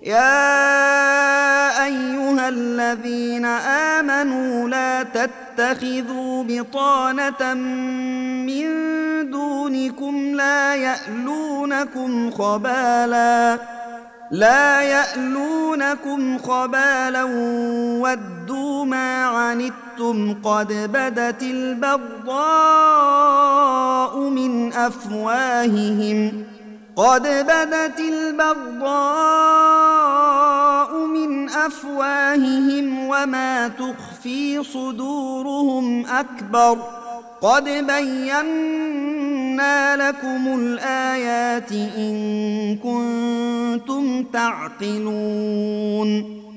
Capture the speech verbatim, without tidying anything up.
يا أيها الذين آمنوا لا تتخذوا بطانة من دونكم لا يألونكم خبالا لا يألونكم خبالا ودوا ما عنتم قد بدت البغضاء من أفواههم قد بدت البغضاء من أفواههم وما تخفي صدورهم أكبر قد بينا لكم الآيات إن كنتم تعقلون